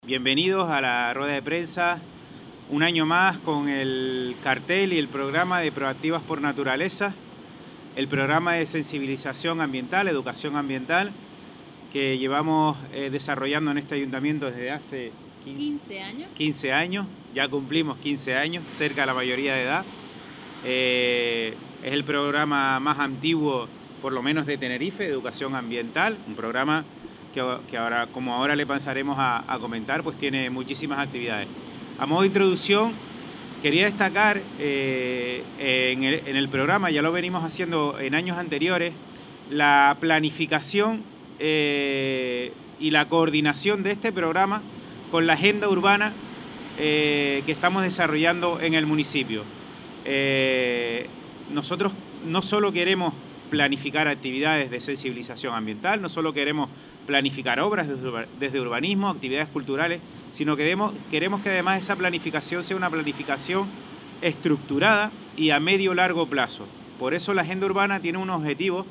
Bienvenidos a la rueda de prensa, un año más con el cartel y el programa de Proactivas por Naturaleza, el programa de sensibilización ambiental, educación ambiental, que llevamos desarrollando en este ayuntamiento desde hace 15 años, ya cumplimos 15 años, cerca de la mayoría de edad. Es el programa más antiguo, por lo menos de Tenerife, de educación ambiental, un programa que ahora, como ahora le pasaremos a comentar, pues tiene muchísimas actividades. A modo de introducción, quería destacar en el programa, ya lo venimos haciendo en años anteriores, la planificación y la coordinación de este programa con la agenda urbana que estamos desarrollando en el municipio. Nosotros no solo queremos planificar actividades de sensibilización ambiental, no solo queremos planificar obras desde urbanismo, actividades culturales, sino que queremos que además esa planificación sea una planificación estructurada y a medio-largo plazo. Por eso la agenda urbana tiene unos objetivos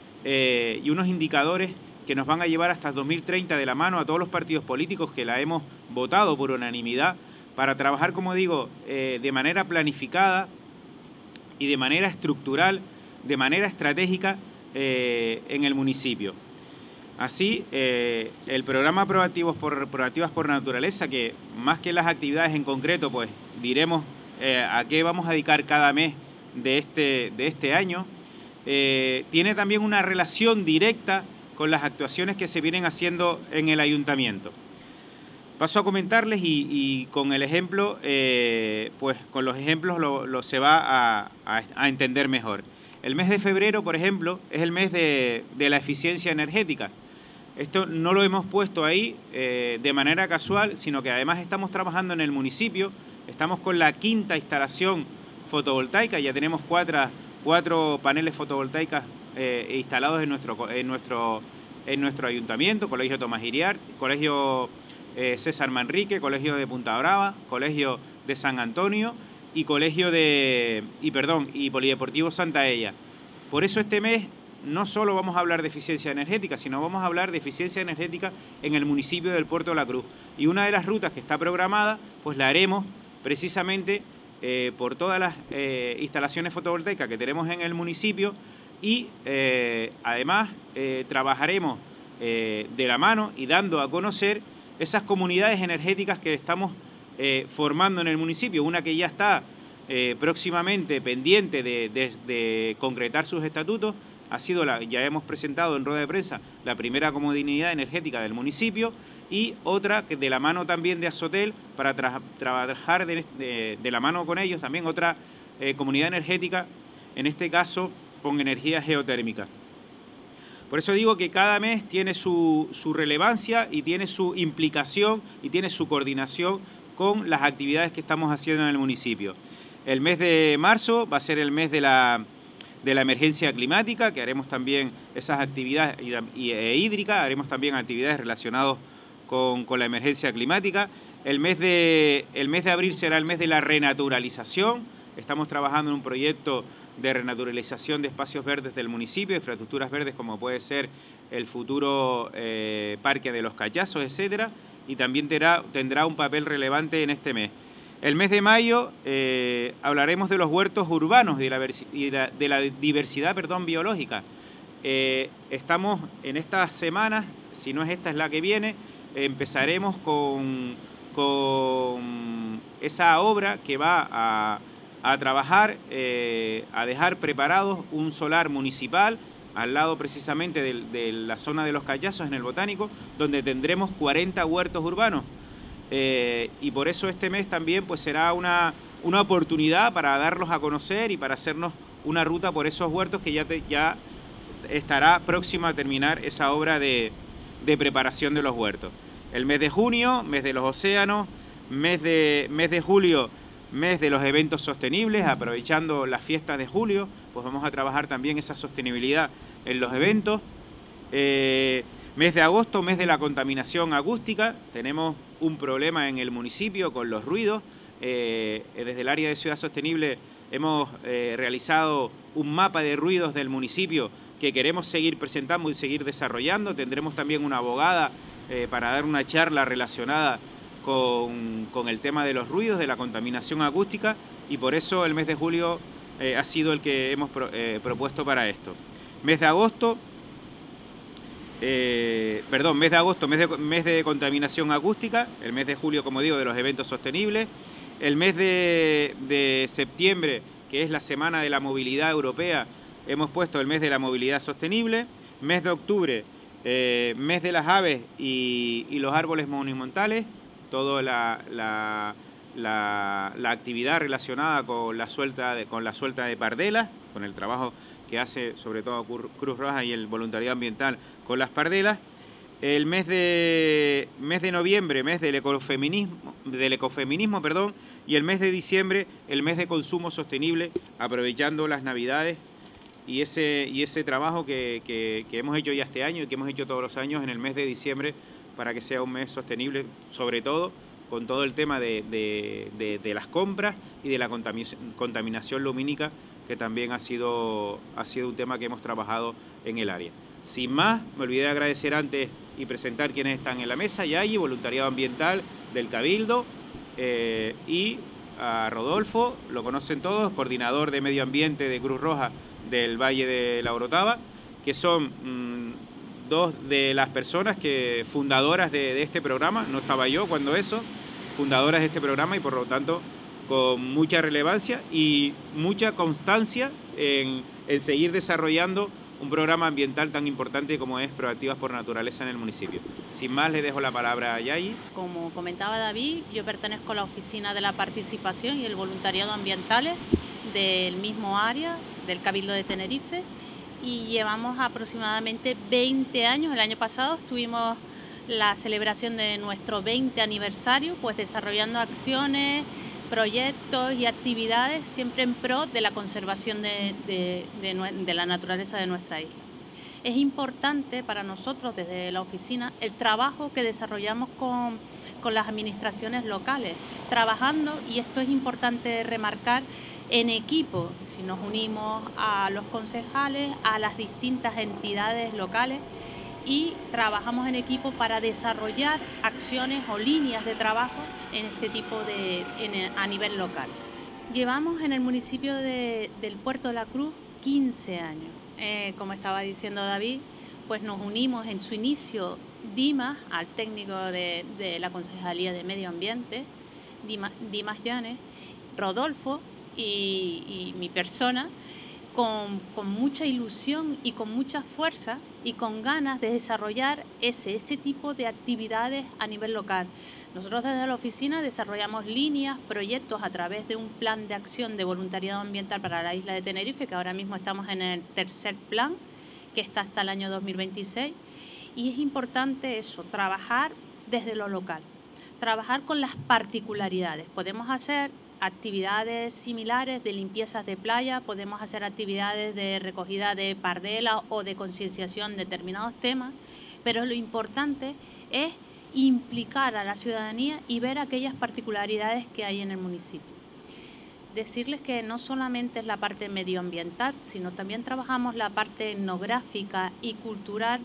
y unos indicadores que nos van a llevar hasta el 2030 de la mano a todos los partidos políticos que la hemos votado por unanimidad para trabajar, como digo, de manera planificada y de manera estructural, de manera estratégica en el municipio. Así, el programa Proactivas por Naturaleza, que más que las actividades en concreto, pues diremos a qué vamos a dedicar cada mes de este año, tiene también una relación directa con las actuaciones que se vienen haciendo en el ayuntamiento. Paso a comentarles y con el ejemplo, pues con los ejemplos se va a entender mejor. El mes de febrero, por ejemplo, es el mes de la eficiencia energética. Esto no lo hemos puesto ahí de manera casual, sino que además estamos trabajando en el municipio, estamos con la quinta instalación fotovoltaica, ya tenemos cuatro paneles fotovoltaicos instalados en nuestro ayuntamiento, Colegio Tomás Iriart, Colegio César Manrique, Colegio de Punta Brava, Colegio de San Antonio y Polideportivo Santa Ella. Por eso este mes no solo vamos a hablar de eficiencia energética, sino vamos a hablar de eficiencia energética en el municipio del Puerto de la Cruz. Y una de las rutas que está programada, pues la haremos precisamente por todas las instalaciones fotovoltaicas que tenemos en el municipio y además trabajaremos de la mano y dando a conocer esas comunidades energéticas que estamos formando en el municipio. Una que ya está próximamente pendiente de concretar sus estatutos, ya hemos presentado en rueda de prensa la primera comunidad energética del municipio y otra que de la mano también de Azotel para trabajar de la mano con ellos también otra comunidad energética, en este caso con energía geotérmica. Por eso digo que cada mes tiene su relevancia y tiene su implicación y tiene su coordinación con las actividades que estamos haciendo en el municipio. El mes de marzo va a ser el mes de la emergencia climática, que haremos también esas actividades hídricas, haremos también actividades relacionadas con la emergencia climática. El mes de abril será el mes de la renaturalización. Estamos trabajando en un proyecto de renaturalización de espacios verdes del municipio, de infraestructuras verdes como puede ser el futuro Parque de los Cachazos, etcétera, y también tendrá un papel relevante en este mes. El mes de mayo hablaremos de los huertos urbanos y de la diversidad biológica. Estamos en estas semanas, si no es esta es la que viene, empezaremos con esa obra que va a trabajar, a dejar preparados un solar municipal al lado precisamente de la zona de los Cachazos en el Botánico, donde tendremos 40 huertos urbanos. Y por eso este mes también pues será una oportunidad para darlos a conocer y para hacernos una ruta por esos huertos que ya estará próxima a terminar esa obra de preparación de los huertos. El mes de junio, mes de los océanos, mes de julio, mes de los eventos sostenibles, aprovechando las fiestas de julio, pues vamos a trabajar también esa sostenibilidad en los eventos. Mes de agosto, mes de la contaminación acústica, tenemos un problema en el municipio con los ruidos. Desde el área de Ciudad Sostenible hemos realizado un mapa de ruidos del municipio que queremos seguir presentando y seguir desarrollando. Tendremos también una abogada para dar una charla relacionada con el tema de los ruidos, de la contaminación acústica, y por eso el mes de julio ha sido el que hemos propuesto para esto. Mes de agosto, mes de contaminación acústica, el mes de julio, como digo, de los eventos sostenibles, el mes de septiembre, que es la Semana de la Movilidad Europea, hemos puesto el mes de la movilidad sostenible, mes de octubre, mes de las aves y los árboles monumentales, toda la actividad relacionada con la suelta de pardelas, con el trabajo que hace sobre todo Cruz Roja y el voluntariado ambiental con las pardelas. El mes de noviembre, mes del ecofeminismo, y el mes de diciembre, el mes de consumo sostenible, aprovechando las Navidades y ese trabajo que hemos hecho ya este año y que hemos hecho todos los años en el mes de diciembre para que sea un mes sostenible, sobre todo con todo el tema de las compras y de la contaminación lumínica, que también ha sido un tema que hemos trabajado en el área. Sin más, me olvidé de agradecer antes y presentar quienes están en la mesa. Yayi, voluntariado ambiental del Cabildo, y a Rodolfo, lo conocen todos, coordinador de medio ambiente de Cruz Roja del Valle de la Orotava, que son dos de las personas fundadoras de este programa. No estaba yo cuando fundadoras de este programa, y por lo tanto con mucha relevancia y mucha constancia en seguir desarrollando un programa ambiental tan importante como es Proactivas por Naturaleza en el municipio. Sin más, le dejo la palabra a Yayi. Como comentaba David, yo pertenezco a la Oficina de la Participación y el Voluntariado Ambientales del mismo área, del Cabildo de Tenerife, y llevamos aproximadamente 20 años. El año pasado tuvimos la celebración de nuestro 20 aniversario, pues desarrollando acciones, proyectos y actividades siempre en pro de la conservación de la naturaleza de nuestra isla. Es importante para nosotros desde la oficina el trabajo que desarrollamos con las administraciones locales, trabajando, y esto es importante remarcar, en equipo. Si nos unimos a los concejales, a las distintas entidades locales, y trabajamos en equipo para desarrollar acciones o líneas de trabajo en este tipo a nivel local. Llevamos en el municipio del Puerto de la Cruz 15 años. Como estaba diciendo David, pues nos unimos en su inicio Dimas, al técnico de la Concejalía de Medio Ambiente, Dimas Llanes, Rodolfo y mi persona, con mucha ilusión y con mucha fuerza y con ganas de desarrollar ese tipo de actividades a nivel local. Nosotros desde la oficina desarrollamos líneas, proyectos a través de un plan de acción de voluntariado ambiental para la isla de Tenerife, que ahora mismo estamos en el tercer plan, que está hasta el año 2026. Y es importante eso, trabajar desde lo local, trabajar con las particularidades. Podemos hacer actividades similares de limpiezas de playa, podemos hacer actividades de recogida de pardelas o de concienciación de determinados temas, pero lo importante es implicar a la ciudadanía y ver aquellas particularidades que hay en el municipio. Decirles que no solamente es la parte medioambiental, sino también trabajamos la parte etnográfica y cultural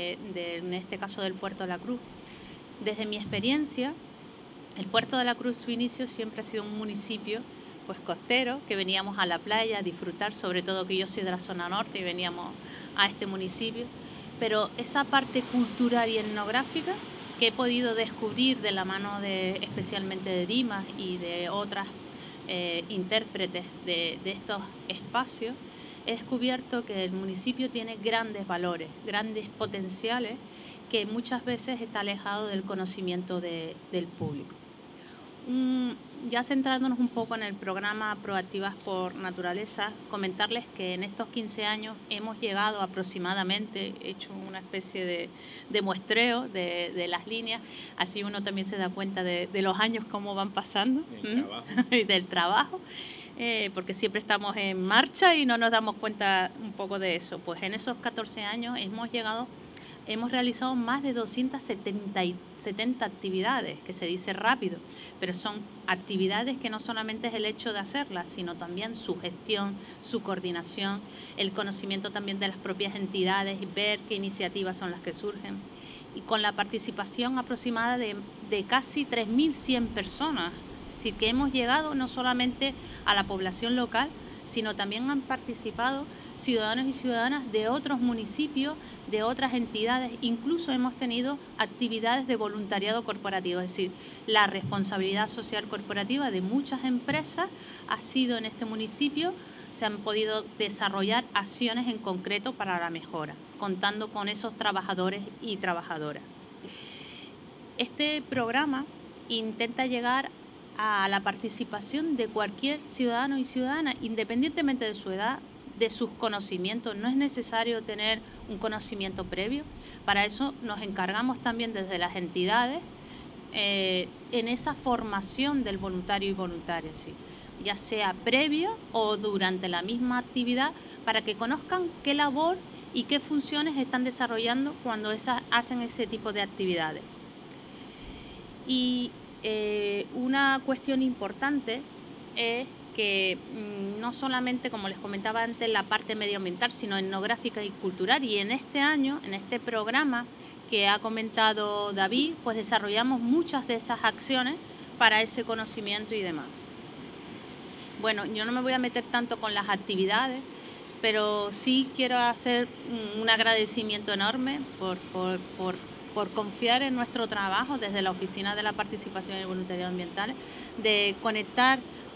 en este caso del Puerto de la Cruz. Desde mi experiencia, el Puerto de la Cruz, su inicio siempre ha sido un municipio pues costero, que veníamos a la playa a disfrutar, sobre todo que yo soy de la zona norte y veníamos a este municipio, pero esa parte cultural y etnográfica que he podido descubrir de la mano especialmente de Dimas y de otras intérpretes de estos espacios, he descubierto que el municipio tiene grandes valores, grandes potenciales, que muchas veces está alejado del conocimiento del público. Ya centrándonos un poco en el programa Proactivas por Naturaleza, comentarles que en estos 15 años hemos llegado aproximadamente, he hecho una especie de muestreo de las líneas, así uno también se da cuenta de los años cómo van pasando y del trabajo, porque siempre estamos en marcha y no nos damos cuenta un poco de eso. Pues en esos 14 años hemos realizado más de 270 actividades, que se dice rápido, pero son actividades que no solamente es el hecho de hacerlas, sino también su gestión, su coordinación, el conocimiento también de las propias entidades y ver qué iniciativas son las que surgen. y con la participación aproximada de casi 3.100 personas. Es decir, que hemos llegado no solamente a la población local, sino también han participado ciudadanos y ciudadanas de otros municipios, de otras entidades. Incluso hemos tenido actividades de voluntariado corporativo, es decir, la responsabilidad social corporativa de muchas empresas ha sido en este municipio. Se han podido desarrollar acciones en concreto para la mejora, contando con esos trabajadores y trabajadoras. Este programa intenta llegar a la participación de cualquier ciudadano y ciudadana, independientemente de su edad, de sus conocimientos. No es necesario tener un conocimiento previo. Para eso nos encargamos también desde las entidades en esa formación del voluntario y voluntaria, ¿sí? Ya sea previo o durante la misma actividad, para que conozcan qué labor y qué funciones están desarrollando cuando hacen ese tipo de actividades. Y una cuestión importante es que no solamente, como les comentaba antes, la parte medioambiental, sino etnográfica y cultural. Y en este año, en este programa que ha comentado David, pues desarrollamos muchas de esas acciones para ese conocimiento y demás. Bueno, yo no me voy a meter tanto con las actividades, pero sí quiero hacer un agradecimiento enorme por confiar en nuestro trabajo desde la Oficina de la Participación y el Voluntariado Ambiental, de conectar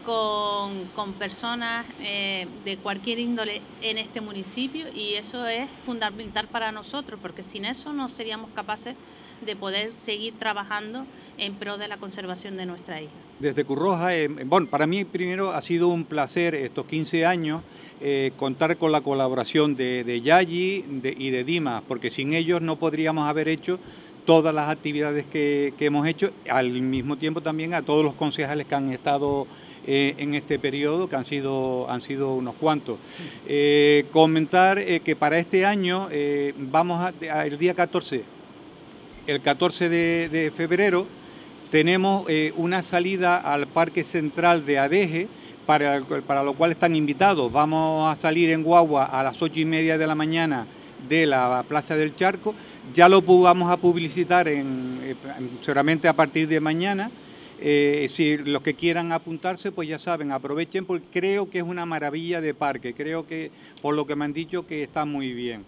con personas de cualquier índole en este municipio, y eso es fundamental para nosotros, porque sin eso no seríamos capaces de poder seguir trabajando en pro de la conservación de nuestra isla. Desde Cruz Roja, bueno, para mí primero ha sido un placer estos 15 años contar con la colaboración de Yayi y de Dimas, porque sin ellos no podríamos haber hecho todas las actividades que hemos hecho, al mismo tiempo también a todos los concejales que han estado en este periodo, que han sido unos cuantos. Comentar que para este año vamos el día 14, el 14 de febrero, tenemos una salida al Parque Central de Adeje, para lo cual están invitados. Vamos a salir en guagua a las 8:30 de la mañana de la Plaza del Charco. Ya lo vamos a publicitar seguramente a partir de mañana. Si los que quieran apuntarse, pues ya saben, aprovechen, porque creo que es una maravilla de parque. Creo que, por lo que me han dicho, que está muy bien.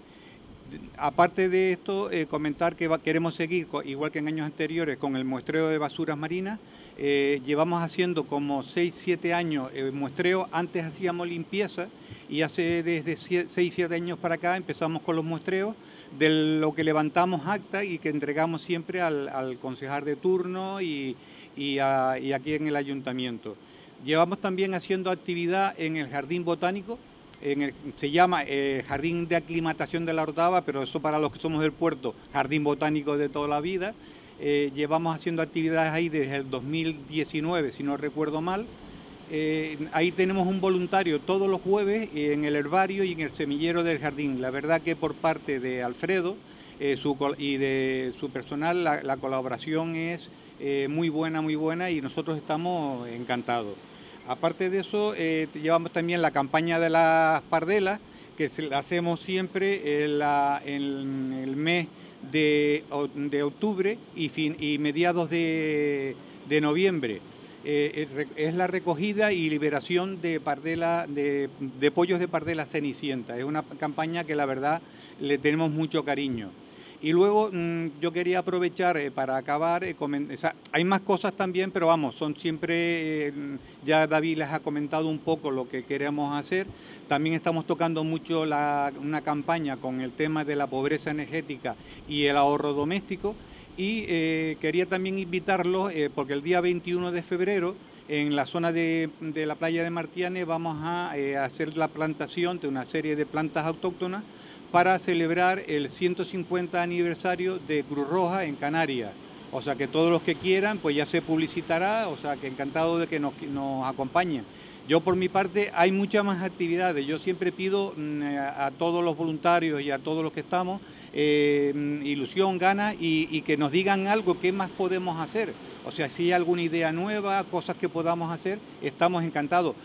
Aparte de esto, comentar que queremos seguir, igual que en años anteriores, con el muestreo de basuras marinas. Llevamos haciendo como 6-7 años muestreo. Antes hacíamos limpieza y desde 6-7 años para acá empezamos con los muestreos, de lo que levantamos acta y que entregamos siempre al concejal de turno y aquí en el ayuntamiento. Llevamos también haciendo actividad en el Jardín Botánico. Se llama Jardín de Aclimatación de la Orotava, pero eso para los que somos del puerto, Jardín Botánico de toda la vida. Llevamos haciendo actividades ahí desde el 2019, si no recuerdo mal. Ahí tenemos un voluntario todos los jueves en el herbario y en el semillero del jardín. La verdad que por parte de Alfredo y de su personal la colaboración es muy buena y nosotros estamos encantados. Aparte de eso, llevamos también la campaña de las pardelas, que la hacemos siempre en el mes de octubre y mediados de noviembre. Es la recogida y liberación de pollos de pardela cenicienta. Es una campaña que la verdad le tenemos mucho cariño. Y luego yo quería aprovechar para acabar, hay más cosas también, pero vamos, son siempre, ya David les ha comentado un poco lo que queremos hacer. También estamos tocando mucho una campaña con el tema de la pobreza energética y el ahorro doméstico. Y quería también invitarlos, porque el día 21 de febrero, en la zona de la playa de Martianes, vamos a hacer la plantación de una serie de plantas autóctonas para celebrar el 150 aniversario de Cruz Roja en Canarias. O sea que todos los que quieran, pues ya se publicitará, o sea que encantado de que nos acompañen. Yo por mi parte hay muchas más actividades. Yo siempre pido a todos los voluntarios y a todos los que estamos ilusión, ganas y que nos digan algo, qué más podemos hacer. O sea, si hay alguna idea nueva, cosas que podamos hacer, estamos encantados.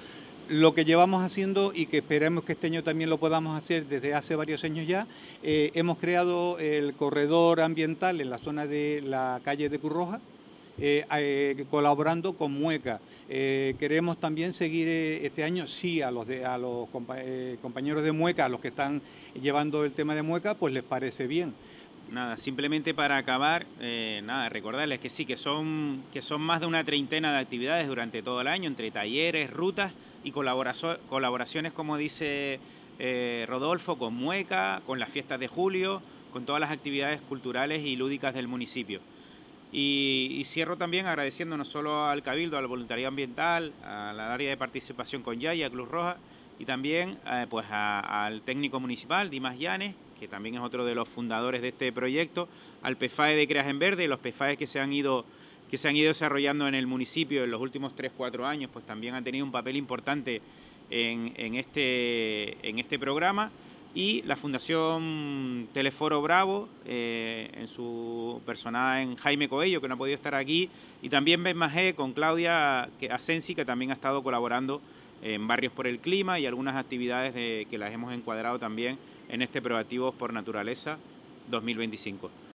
Lo que llevamos haciendo y que esperemos que este año también lo podamos hacer desde hace varios años ya, hemos creado el corredor ambiental en la zona de la calle de Curroja, colaborando con Mueca. Queremos también seguir este año, sí, a los compañeros de Mueca, a los que están llevando el tema de Mueca, pues les parece bien. Nada, simplemente para acabar, recordarles que sí, que son más de una treintena de actividades durante todo el año, entre talleres, rutas y colaboraciones, como dice Rodolfo, con Mueca, con las fiestas de julio, con todas las actividades culturales y lúdicas del municipio. Y cierro también agradeciendo no solo al Cabildo, al voluntariado ambiental, al área de participación con Yaya, Cruz Roja, y también pues al técnico municipal, Dimas Llanes, que también es otro de los fundadores de este proyecto, al PFAE de Creas en Verde, los PFAE que se han ido desarrollando en el municipio en los últimos 3-4 años, pues también han tenido un papel importante en este programa, y la Fundación Teleforo Bravo, en su personal en Jaime Coello, que no ha podido estar aquí, y también BESMAG con Claudia Asensi, que también ha estado colaborando en Barrios por el Clima y algunas actividades que las hemos encuadrado también en este Proactivos por Naturaleza 2025.